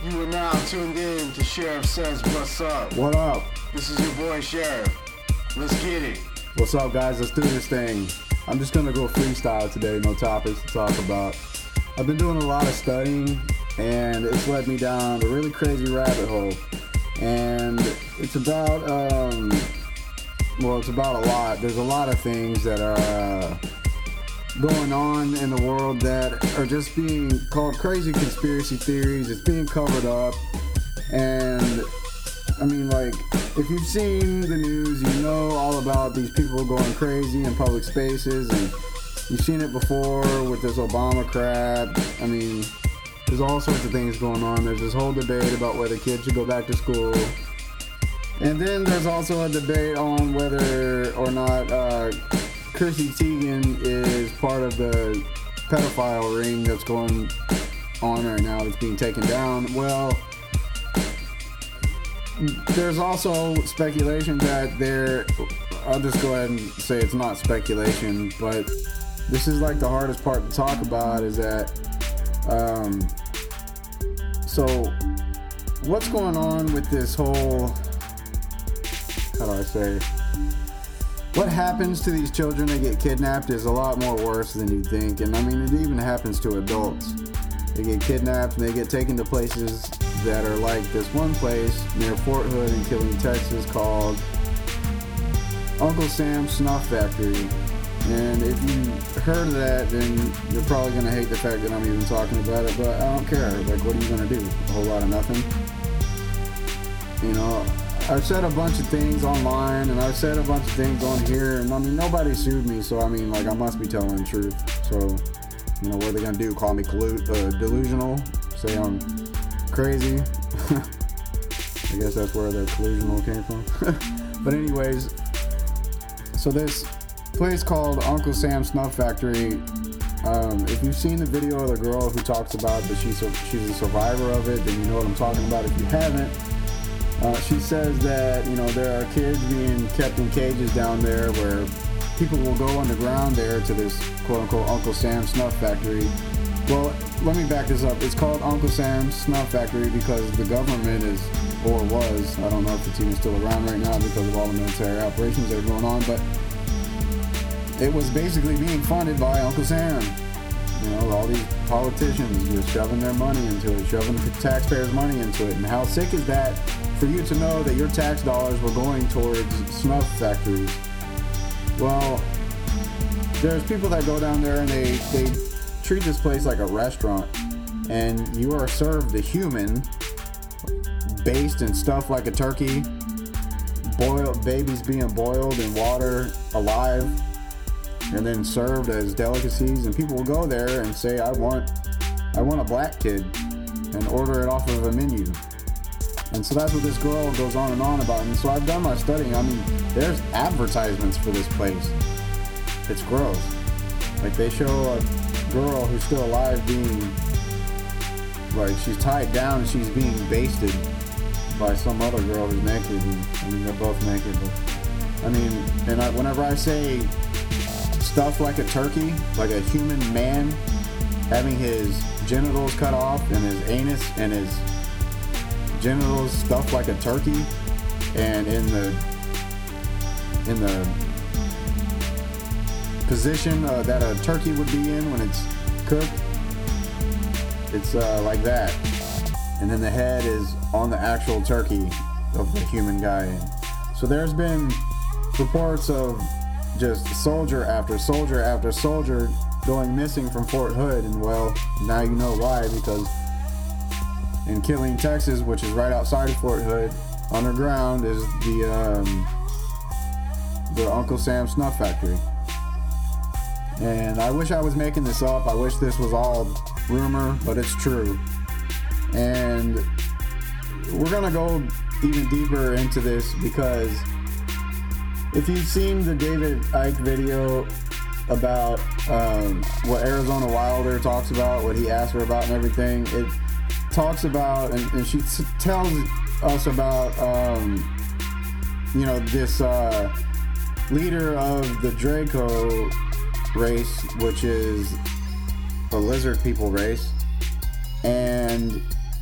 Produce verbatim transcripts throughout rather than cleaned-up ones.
You are now tuned in to Sheriff Says What's Up. What up? This is your boy Sheriff. Let's get it. What's up, guys? Let's do this thing. I'm just gonna go freestyle today, no topics to talk about. I've been doing a lot of studying, and it's led me down a really crazy rabbit hole. And it's about, um, well, it's about a lot. There's a lot of things that are uh, going on in the world that are just being called crazy conspiracy theories. It's being covered up. And, I mean, like, if you've seen the news, you know all about these people going crazy in public spaces, and you've seen it before with this Obama crap. I mean, there's all sorts of things going on. There's this whole debate about whether kids should go back to school. And then there's also a debate on whether or not uh, Chrissy Teigen is part of the pedophile ring that's going on right now that's being taken down. Well, there's also speculation that there, I'll just go ahead and say it's not speculation, but this is like the hardest part to talk about is that, um, so what's going on with this whole, how do I say, what happens to these children that get kidnapped is a lot more worse than you think. And I mean, it even happens to adults. They get kidnapped and they get taken to places that are like this one place near Fort Hood in Killeen, Texas called Uncle Sam's Snuff Factory. And if you heard of that, then you're probably going to hate the fact that I'm even talking about it, but I don't care. Like, what are you going to do? A whole lot of nothing? You know, I've said a bunch of things online, and I've said a bunch of things on here, and I mean, nobody sued me, so I mean, like, I must be telling the truth. So, you know, what are they going to do? Call me collu- uh, delusional? Say I'm crazy? I guess that's where the collusional came from. But anyways, so this place called Uncle Sam's Snuff Factory, um, if you've seen the video of the girl who talks about that she's a, she's a survivor of it, then you know what I'm talking about. If you haven't, uh, she says that, you know, there are kids being kept in cages down there where people will go underground there to this quote-unquote Uncle Sam's Snuff Factory. Well, let me back this up. It's called Uncle Sam's Snuff Factory because the government is, or was, I don't know if the team is still around right now because of all the military operations that are going on, but it was basically being funded by Uncle Sam. You know, all these politicians just shoving their money into it, shoving the taxpayers' money into it. And how sick is that for you to know that your tax dollars were going towards snuff factories? Well, there's people that go down there and they, they treat this place like a restaurant. And you are served a human, based in stuff like a turkey, boiled, babies being boiled in water, alive, and then served as delicacies, and people will go there and say, I want I want a black kid, and order it off of a menu. And so that's what this girl goes on and on about. And so I've done my studying. I mean, there's advertisements for this place. It's gross. Like, they show a girl who's still alive being, like, she's tied down and she's being basted by some other girl who's naked. And, I mean, they're both naked, but I mean, and I, whenever I say stuff like a turkey, like a human man having his genitals cut off and his anus and his genitals stuffed like a turkey, and in the in the position uh, that a turkey would be in when it's cooked, it's uh, like that, and then the head is on the actual turkey of the human guy. So there's been reports of just soldier after soldier after soldier going missing from Fort Hood, and well, now you know why, because in Killeen, Texas, which is right outside of Fort Hood, underground is the um, the Uncle Sam's Snuff Factory. And I wish I was making this up. I wish this was all rumor, but it's true. And we're gonna go even deeper into this because if you've seen the David Icke video about um, what Arizona Wilder talks about, what he asked her about and everything, it talks about, and, and she t- tells us about, um, you know, this uh, leader of the Draco race, which is a lizard people race, and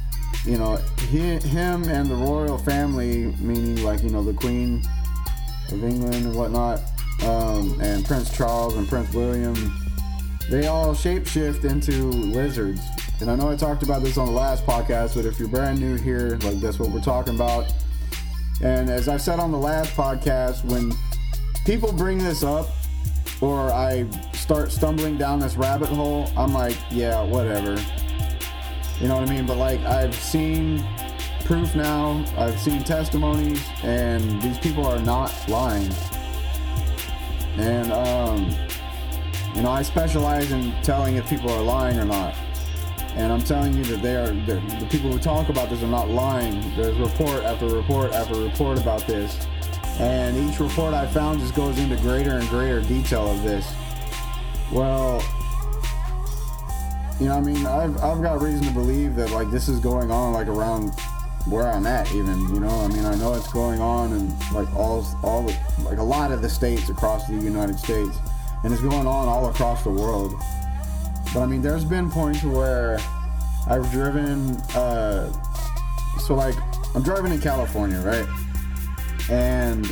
you know, he, him and the royal family, meaning like, you know, the Queen of England and whatnot, um, and Prince Charles and Prince William, they all shapeshift into lizards. And I know I talked about this on the last podcast, but if you're brand new here, like, that's what we're talking about. And as I said on the last podcast, when people bring this up, or I start stumbling down this rabbit hole, I'm like, yeah, whatever. You know what I mean? But like, I've seen proof now, I've seen testimonies, and these people are not lying. And, um, you know, I specialize in telling if people are lying or not. And I'm telling you that they are, the, the people who talk about this are not lying. There's report after report after report about this. And each report I found just goes into greater and greater detail of this. Well, you know, I mean, I've, I've got reason to believe that, like, this is going on, like, around where I'm at, even, you know? I mean, I know it's going on in, like, all, all the, like, a lot of the states across the United States. And it's going on all across the world. But I mean, there's been points where I've driven, uh, so like, I'm driving in California, right? And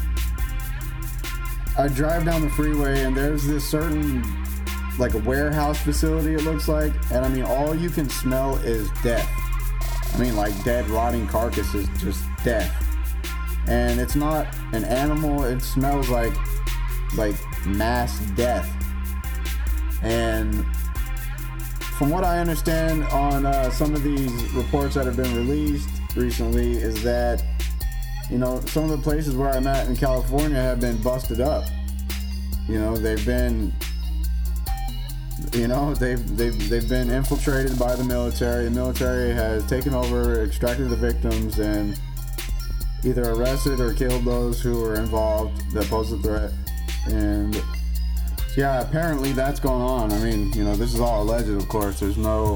I drive down the freeway and there's this certain, like, a warehouse facility, it looks like. And I mean, all you can smell is death. I mean, like, dead, rotting carcasses, just death. And it's not an animal, it smells like, like, mass death. And from what I understand on uh, some of these reports that have been released recently is that, you know, some of the places where I'm at in California have been busted up. You know, they've been, you know, they've they've they've been infiltrated by the military. The military has taken over, extracted the victims, and either arrested or killed those who were involved that posed a threat. And yeah, apparently that's going on. I mean, you know, this is all alleged, of course. There's no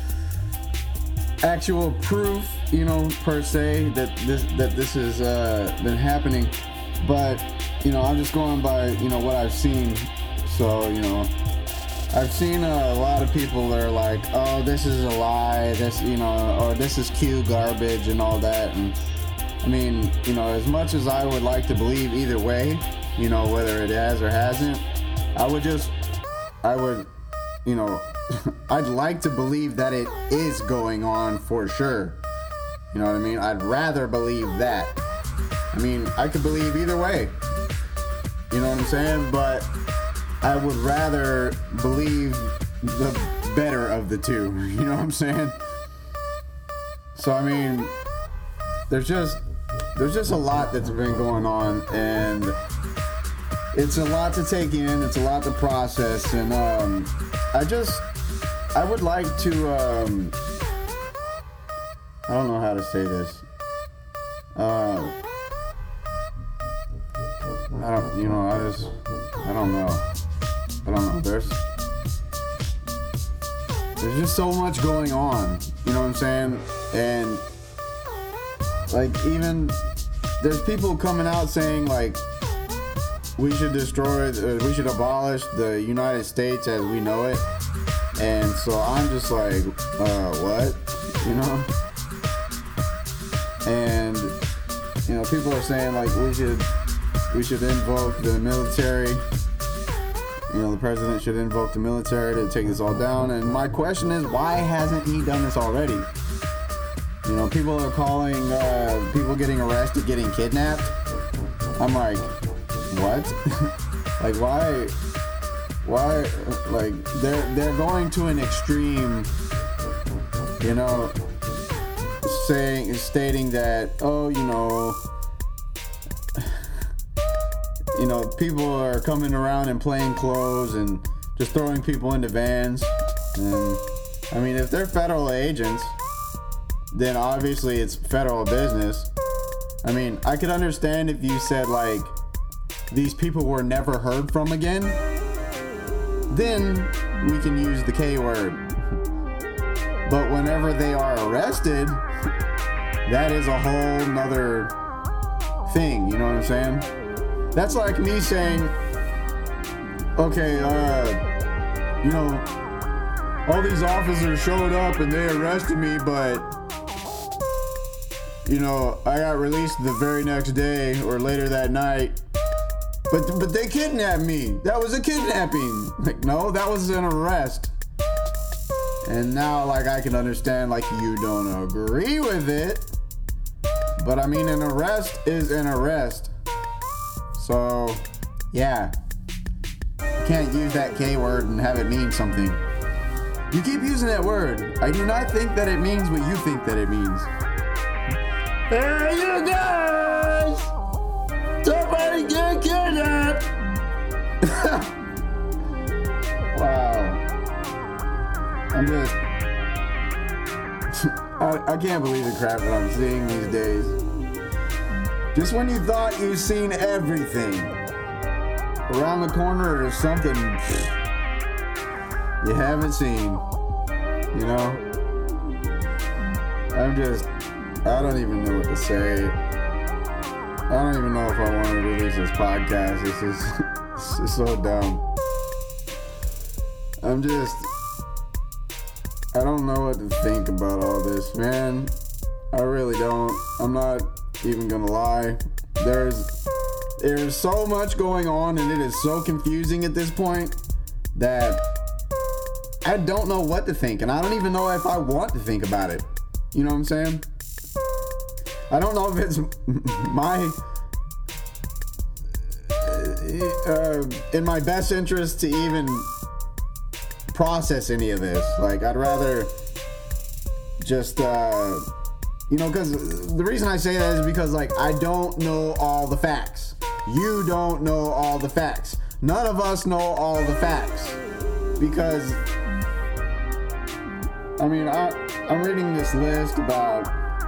actual proof, you know, per se, that this that this has uh, been happening. But, you know, I'm just going by, you know, what I've seen. So, you know, I've seen a lot of people that are like, oh, this is a lie, this, you know, or this is Q garbage and all that. And, I mean, you know, as much as I would like to believe either way, you know, whether it has or hasn't, I would just, I would, you know, I'd like to believe that it is going on for sure. You know what I mean? I'd rather believe that. I mean, I could believe either way. You know what I'm saying? But I would rather believe the better of the two. You know what I'm saying? So, I mean, there's just, there's just a lot that's been going on, and it's a lot to take in, it's a lot to process, and um, I just, I would like to, um, I don't know how to say this, uh, I don't, you know, I just, I don't know, I don't know, there's, there's just so much going on, you know what I'm saying, and, like, even, there's people coming out saying, like, we should destroy, uh, we should abolish the United States as we know it. And so I'm just like, uh, what? You know? And, you know, people are saying, like, we should, we should invoke the military. You know, the president should invoke the military to take this all down. And my question is, why hasn't he done this already? You know, people are calling, uh, people getting arrested, getting kidnapped. I'm like, what? Like, why, why, like, they're, they're going to an extreme, you know, saying, stating that, oh, you know, you know, people are coming around in plain clothes and just throwing people into vans. And, I mean, if they're federal agents, then obviously it's federal business. I mean, I could understand if you said, like, these people were never heard from again, then we can use the K word. But whenever they are arrested, that is a whole nother thing, you know what I'm saying? That's like me saying, okay, uh, you know, all these officers showed up and they arrested me, but you know, I got released the very next day or later that night. But but they kidnapped me. That was a kidnapping. Like, no, that was an arrest. And now, like, I can understand, like, you don't agree with it. But, I mean, an arrest is an arrest. So, yeah. You can't use that K word and have it mean something. You keep using that word. I do not think that it means what you think that it means. Hey, you guys! Somebody get kidnapped! Wow. I'm just... I, I can't believe the crap that I'm seeing these days. Just when you thought you've seen everything, around the corner there's something you haven't seen. You know? I'm just... I don't even know what to say. I don't even know if I want to release this podcast. This is, this is so dumb. I'm just... I don't know what to think about all this, man. I really don't. I'm not even gonna lie. There's there's so much going on and it is so confusing at this point that I don't know what to think, and I don't even know if I want to think about it. You know what I'm saying? I don't know if it's my uh, in my best interest to even process any of this. Like, I'd rather just uh you know, because the reason I say that is because, like, I don't know all the facts. You don't know all the facts. None of us know all the facts, because I mean, I, I'm reading this list about,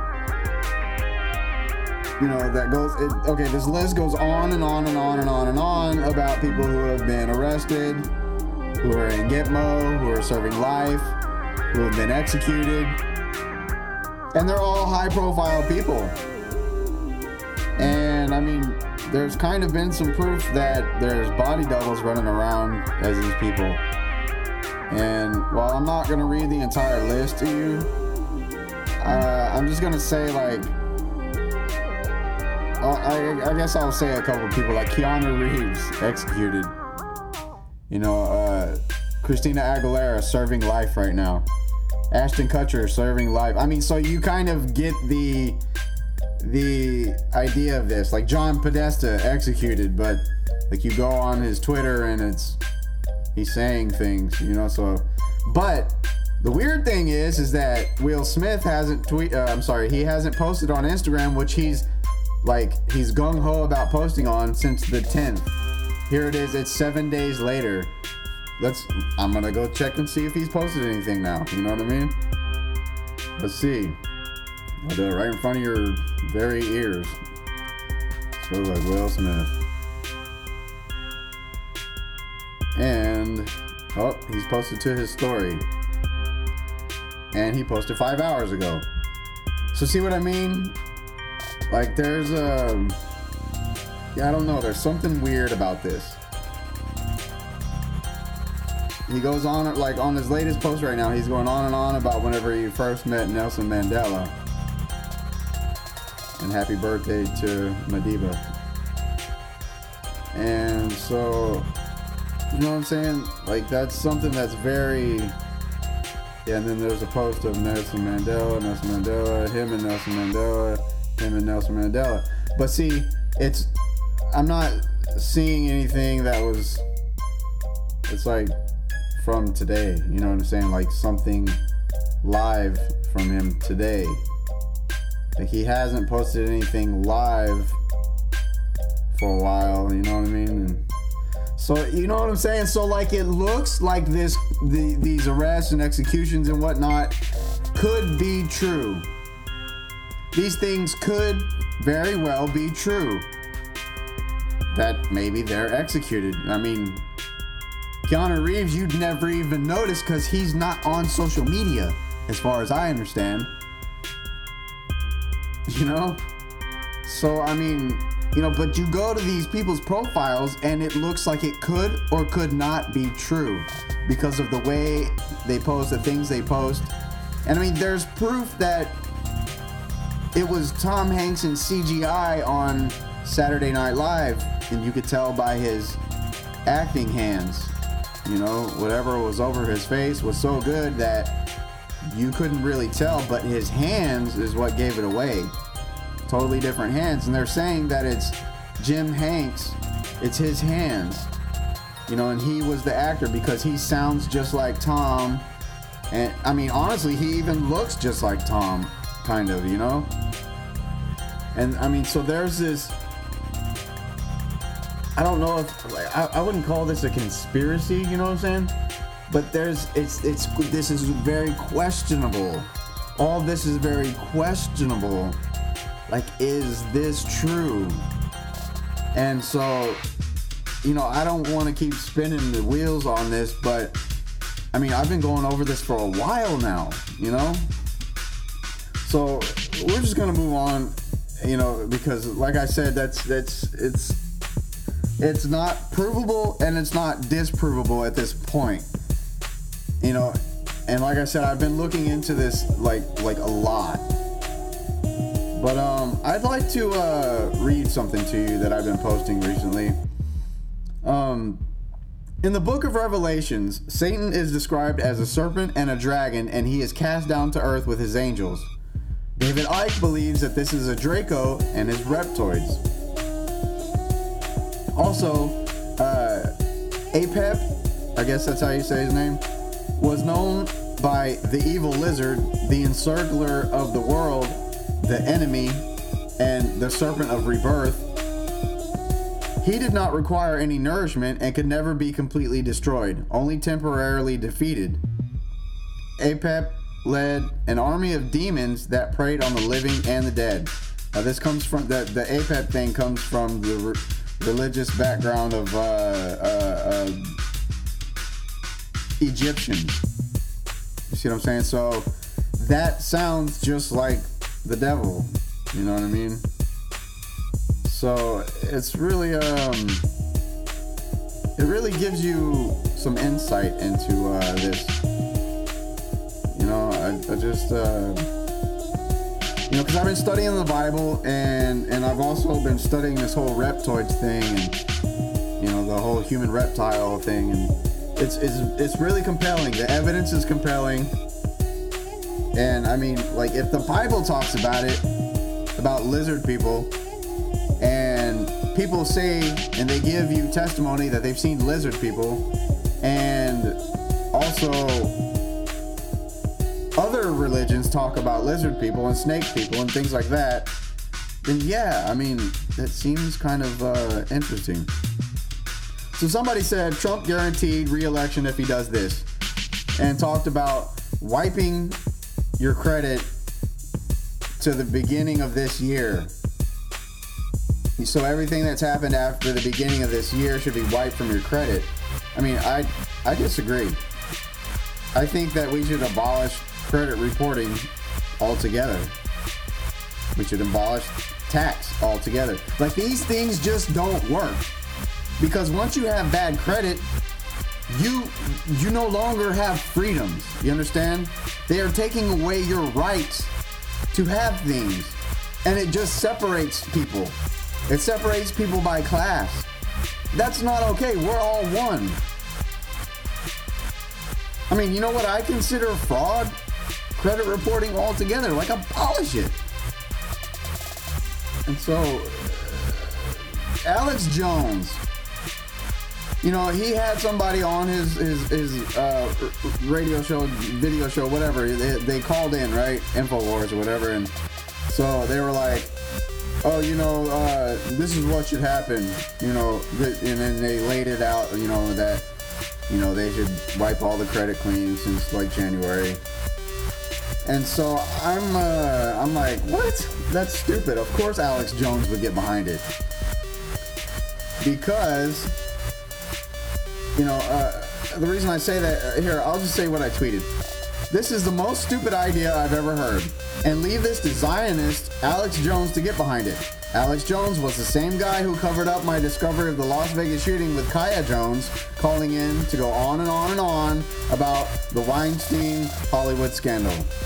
you know, that goes, it, okay, this list goes on and on and on and on and on about people who have been arrested, who are in Gitmo, who are serving life, who have been executed, and they're all high-profile people. And, I mean, there's kind of been some proof that there's body doubles running around as these people. And while I'm not going to read the entire list to you, uh, I'm just going to say, like, I, I guess I'll say a couple of people, like Keanu Reeves, executed. You know, uh, Christina Aguilera, serving life right now. Ashton Kutcher, serving life. I mean, so you kind of get the the idea of this. Like John Podesta, executed, but like you go on his Twitter and it's he's saying things, you know. So, but the weird thing is, is that Will Smith hasn't tweet. Uh, I'm sorry, he hasn't posted on Instagram, which he's like he's gung ho about posting on since the tenth. Here it is. It's seven days later. Let's. I'm gonna go check and see if he's posted anything now. You know what I mean? Let's see. I'll do it right in front of your very ears. So like Will Smith. And oh, he's posted to his story. And he posted five hours ago. So see what I mean? Like there's a. Yeah, I don't know. There's something weird about this. He goes on, like on his latest post right now, he's going on and on about whenever he first met Nelson Mandela. And happy birthday to Madiba. And so, you know what I'm saying? Like, that's something that's very... Yeah, and then there's a post of Nelson Mandela, Nelson Mandela, him and Nelson Mandela, him and Nelson Mandela. But see, it's... I'm not seeing anything that was... It's like... from today, you know what I'm saying? Like something live from him today. Like he hasn't posted anything live for a while, you know what I mean? And so, you know what I'm saying? So like it looks like this, the, these arrests and executions and whatnot could be true. These things could very well be true. That maybe they're executed. I mean, Keanu Reeves, you'd never even notice because he's not on social media, as far as I understand. You know? So, I mean, you know, but you go to these people's profiles and it looks like it could or could not be true because of the way they post, the things they post. And I mean, there's proof that it was Tom Hanks in C G I on Saturday Night Live, and you could tell by his acting hands. You know, whatever was over his face was so good that you couldn't really tell, but his hands is what gave it away. Totally different hands. And they're saying that it's Jim Hanks, it's his hands. You know, and he was the actor because he sounds just like Tom. And I mean, honestly, he even looks just like Tom, kind of, you know? And I mean, so there's this, I don't know if, like, I, I wouldn't call this a conspiracy, you know what I'm saying? But there's, it's, it's, this is very questionable. All this is very questionable. Like, is this true? And so, you know, I don't want to keep spinning the wheels on this, but I mean, I've been going over this for a while now, you know? So we're just gonna move on, you know, because like I said, that's, that's, it's, it's not provable and it's not disprovable at this point, you know? And like I said, I've been looking into this like, like a lot. But um, I'd like to uh, read something to you that I've been posting recently. Um, in the book of Revelations, Satan is described as a serpent and a dragon, and he is cast down to earth with his angels. David Icke believes that this is a Draco and his reptoids. Also, uh, Apep, I guess that's how you say his name, was known by the evil lizard, the encircler of the world, the enemy, and the serpent of rebirth. He did not require any nourishment and could never be completely destroyed, only temporarily defeated. Apep led an army of demons that preyed on the living and the dead. Now this comes from, the, the Apep thing comes from the re- religious background of uh, uh, uh, Egyptians. You see what I'm saying? So that sounds just like the devil, you know what I mean? So it's really um it really gives you some insight into uh this, you know. I, I just uh you know, because I've been studying the Bible, and and I've also been studying this whole reptoids thing, and you know, the whole human reptile thing, and it's it's it's really compelling. The evidence is compelling. And I mean, like, if the Bible talks about it, about lizard people, and people say, and they give you testimony that they've seen lizard people, and also other religions talk about lizard people and snake people and things like that, then yeah, I mean, that seems kind of uh, interesting. So somebody said Trump guaranteed re-election if he does this, and talked about wiping your credit to the beginning of this year. So everything that's happened after the beginning of this year should be wiped from your credit. I mean, I I disagree. I think that we should abolish credit reporting altogether. We should abolish tax altogether. Like, these things just don't work. Because once you have bad credit, you you no longer have freedoms. You understand? They are taking away your rights to have things. And it just separates people. It separates people by class. That's not okay. We're all one. I mean, you know what I consider fraud? Credit reporting altogether. Like, abolish it. And so, Alex Jones, you know, he had somebody on his his, his uh, radio show, video show, whatever. They, they called in, right? InfoWars or whatever. And so they were like, oh, you know, uh, this is what should happen, you know. And then they laid it out, you know, that, you know, they should wipe all the credit clean since like January. And so I'm, uh, I'm like, what? That's stupid. Of course Alex Jones would get behind it. Because, you know, uh, the reason I say that, here, I'll just say what I tweeted. This is the most stupid idea I've ever heard. And leave this to Zionist Alex Jones to get behind it. Alex Jones was the same guy who covered up my discovery of the Las Vegas shooting with Kaya Jones, calling in to go on and on and on about the Weinstein Hollywood scandal.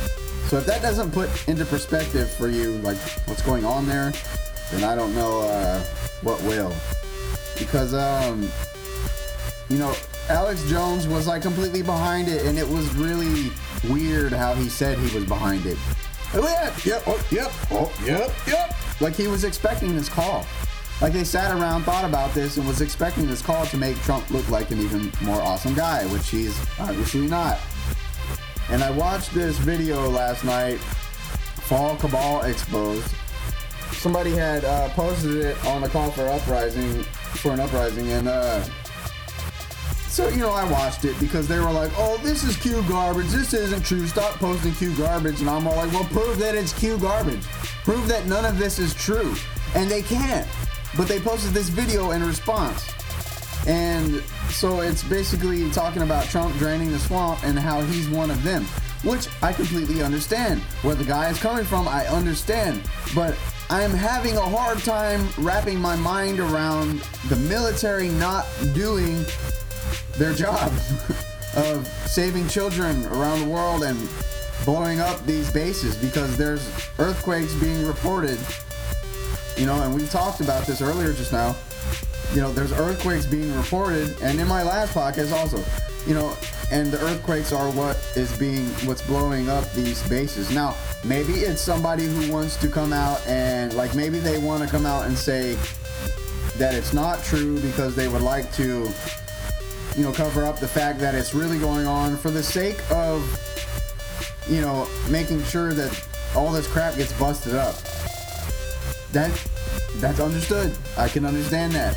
So if that doesn't put into perspective for you, like what's going on there, then I don't know uh, what will. Because, um, you know, Alex Jones was like completely behind it, and it was really weird how he said he was behind it. Oh, yeah, yep, oh, yep, oh, yep, yep. Like he was expecting this call. Like they sat around, thought about this, and was expecting this call to make Trump look like an even more awesome guy, which he's obviously not. And I watched this video last night, Fall Cabal Exposed. Somebody had uh, posted it on a call for uprising, for an uprising, and uh, so, you know, I watched it because they were like, oh, this is Q garbage, this isn't true, stop posting Q garbage. And I'm all like, well, prove that it's Q garbage. Prove that none of this is true. And they can't. But they posted this video in response. And so it's basically talking about Trump draining the swamp and how he's one of them, which I completely understand. Where the guy is coming from, I understand. But I am having a hard time wrapping my mind around the military not doing their job of saving children around the world and blowing up these bases, because there's earthquakes being reported, you know, and we've talked about this earlier just now. You know, there's earthquakes being reported, and in my last podcast also, you know, and the earthquakes are what is being, what's blowing up these bases. Now, maybe it's somebody who wants to come out and, like, maybe they want to come out and say that it's not true because they would like to, you know, cover up the fact that it's really going on for the sake of, you know, making sure that all this crap gets busted up. That, that's understood. I can understand that.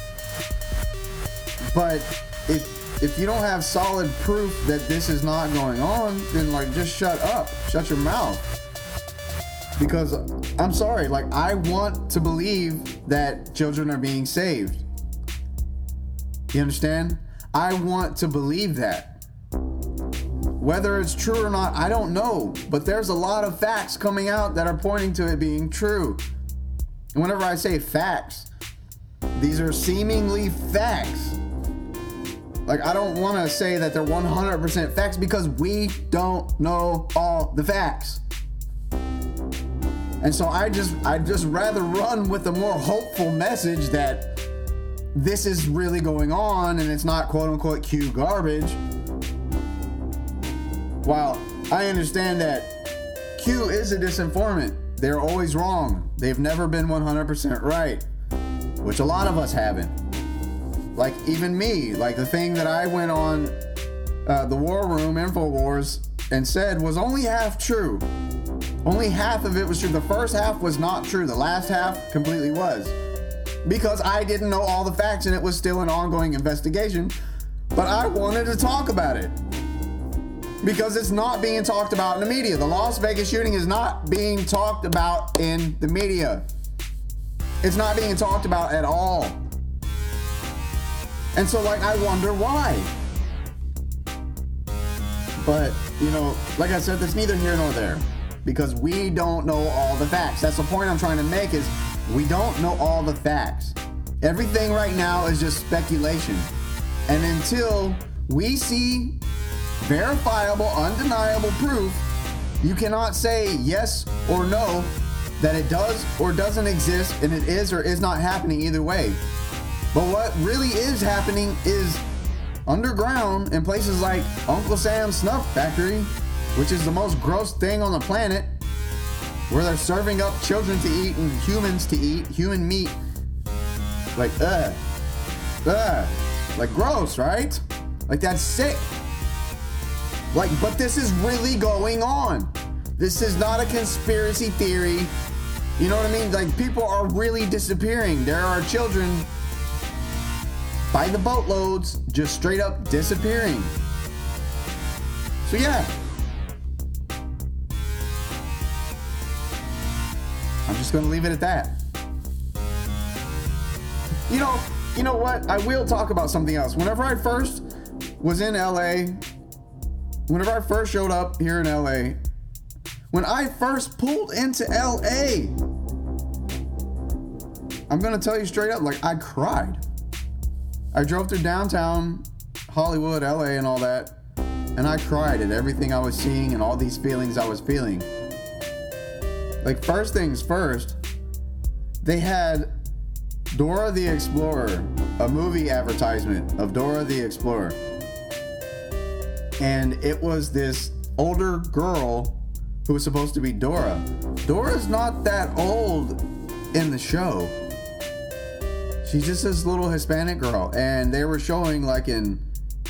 But if if you don't have solid proof that this is not going on, then like just shut up. Shut your mouth. Because I'm sorry, like I want to believe that children are being saved. You understand? I want to believe that. Whether it's true or not, I don't know. But there's a lot of facts coming out that are pointing to it being true. And whenever I say facts, these are seemingly facts. Like, I don't want to say that they're one hundred percent facts because we don't know all the facts. And so I just, I'd just rather run with a more hopeful message that this is really going on and it's not quote unquote Q garbage. While I understand that Q is a disinformant, they're always wrong. They've never been one hundred percent right, which a lot of us haven't. Like even me, like the thing that I went on uh, the War Room, InfoWars, and said was only half true. Only half of it was true. The first half was not true. The last half completely was. Because I didn't know all the facts and it was still an ongoing investigation. But I wanted to talk about it. Because it's not being talked about in the media. The Las Vegas shooting is not being talked about in the media. It's not being talked about at all. And so, like, I wonder why. But, you know, like I said, that's neither here nor there. Because we don't know all the facts. That's the point I'm trying to make is we don't know all the facts. Everything right now is just speculation. And until we see verifiable, undeniable proof, you cannot say yes or no that it does or doesn't exist, and it is or is not happening either way. But what really is happening is underground in places like Uncle Sam's Snuff Factory, which is the most gross thing on the planet, where they're serving up children to eat and humans to eat, human meat. Like, ugh, ugh, like gross, right? Like that's sick. Like, but this is really going on. This is not a conspiracy theory. You know what I mean? Like, people are really disappearing. There are children by the boatloads just straight up disappearing. So yeah. I'm just gonna leave it at that. You know, you know what? I will talk about something else. Whenever I first was in L A, whenever I first showed up here in L A, when I first pulled into L A, I'm gonna tell you straight up, like I cried. I drove through downtown Hollywood, L A and all that, and and I cried at everything I was seeing and all these feelings I was feeling. Like, first things first, they had Dora the Explorer, a movie advertisement of Dora the Explorer. And it was this older girl who was supposed to be Dora. Dora's not that old in the show. She's just this little Hispanic girl. And they were showing, like, in,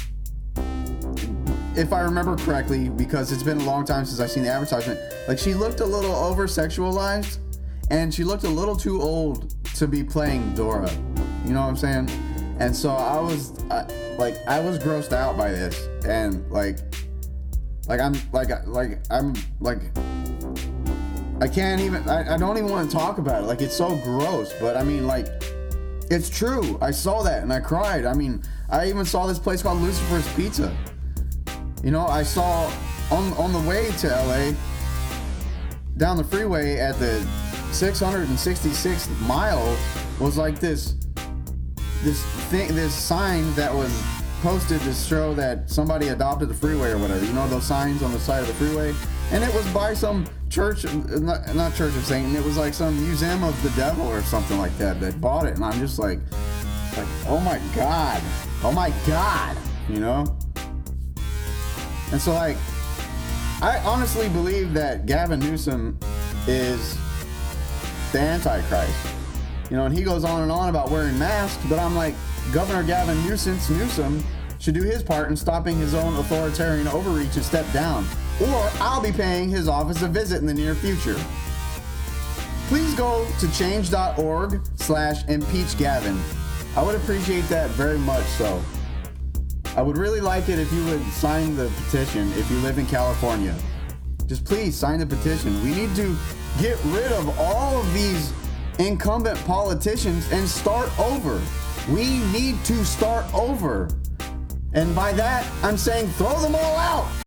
if I remember correctly, because it's been a long time since I've seen the advertisement, like, she looked a little over-sexualized, and she looked a little too old to be playing Dora. You know what I'm saying? And so I was, I, like, I was grossed out by this, and like, like I'm, like, like I'm, like, I can't even, I, I don't even want to talk about it. Like, it's so gross, but I mean, like, it's true. I saw that and I cried. I mean, I even saw this place called Lucifer's Pizza. You know, I saw on on the way to L A, down the freeway at the six hundred sixty-sixth mile, was like this this thing, this sign that was posted to show that somebody adopted the freeway or whatever. You know, those signs on the side of the freeway? And it was by some church, not, not Church of Satan, it was like some museum of the devil or something like that that bought it. And I'm just like, like, oh my God, oh my God, you know? And so, like, I honestly believe that Gavin Newsom is the Antichrist. You know, and he goes on and on about wearing masks, but I'm like, Governor Gavin Newsom, Newsom should do his part in stopping his own authoritarian overreach and step down, or I'll be paying his office a visit in the near future. Please go to change.org slash impeach Gavin. I would appreciate that very much so. I would really like it if you would sign the petition if you live in California. Just please sign the petition. We need to get rid of all of these incumbent politicians and start over. We need to start over. And by that, I'm saying throw them all out.